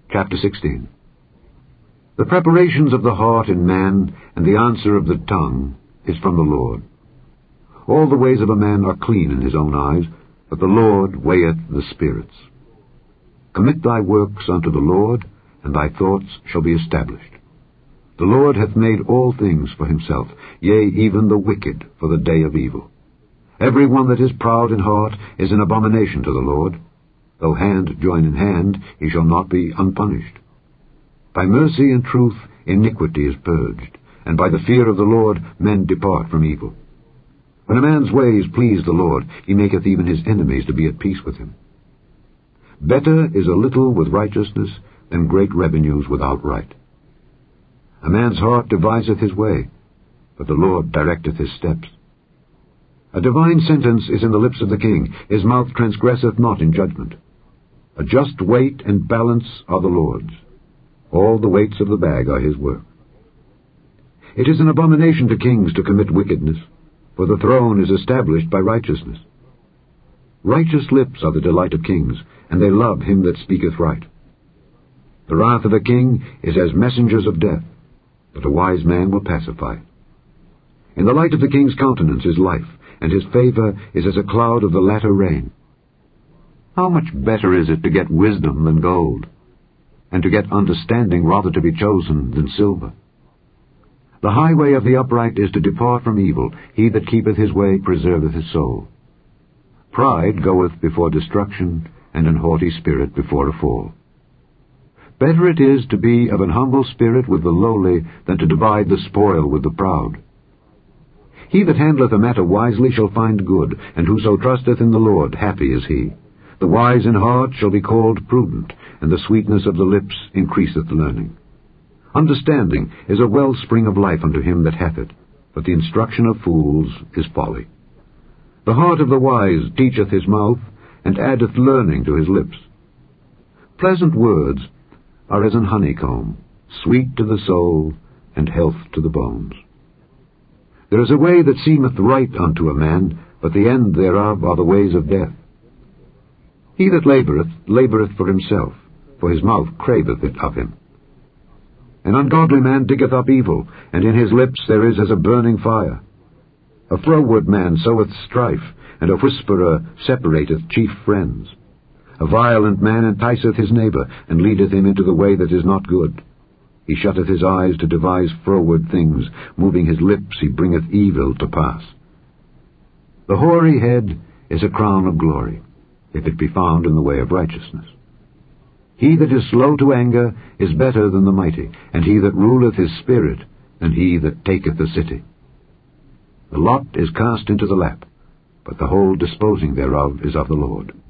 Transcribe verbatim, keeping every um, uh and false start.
Chapter sixteen. The preparations of the heart in man, and the answer of the tongue, is from the Lord. All the ways of a man are clean in his own eyes, but the Lord weigheth the spirits. Commit thy works unto the Lord, and thy thoughts shall be established. The Lord hath made all things for himself, yea, even the wicked for the day of evil. Every one that is proud in heart is an abomination to the Lord. Though hand join in hand, he shall not be unpunished. By mercy and truth iniquity is purged, and by the fear of the Lord men depart from evil. When a man's ways please the Lord, he maketh even his enemies to be at peace with him. Better is a little with righteousness than great revenues without right. A man's heart deviseth his way, but the Lord directeth his steps. A divine sentence is in the lips of the king, his mouth transgresseth not in judgment. A just weight and balance are the Lord's. All the weights of the bag are his work. It is an abomination to kings to commit wickedness, for the throne is established by righteousness. Righteous lips are the delight of kings, and they love him that speaketh right. The wrath of a king is as messengers of death, but a wise man will pacify. In the light of the king's countenance is life, and his favor is as a cloud of the latter rain. How much better is it to get wisdom than gold, and to get understanding rather to be chosen than silver? The highway of the upright is to depart from evil. He that keepeth his way preserveth his soul. Pride goeth before destruction, and an haughty spirit before a fall. Better it is to be of an humble spirit with the lowly than to divide the spoil with the proud. He that handleth a matter wisely shall find good, and whoso trusteth in the Lord, happy is he. The wise in heart shall be called prudent, and the sweetness of the lips increaseth learning. Understanding is a wellspring of life unto him that hath it, but the instruction of fools is folly. The heart of the wise teacheth his mouth, and addeth learning to his lips. Pleasant words are as an honeycomb, sweet to the soul, and health to the bones. There is a way that seemeth right unto a man, but the end thereof are the ways of death. He that laboureth, laboureth for himself, for his mouth craveth it of him. An ungodly man diggeth up evil, and in his lips there is as a burning fire. A froward man soweth strife, and a whisperer separateth chief friends. A violent man enticeth his neighbour, and leadeth him into the way that is not good. He shutteth his eyes to devise froward things, moving his lips he bringeth evil to pass. The hoary head is a crown of glory, if it be found in the way of righteousness. He that is slow to anger is better than the mighty, and he that ruleth his spirit than he that taketh the city. The lot is cast into the lap, but the whole disposing thereof is of the Lord.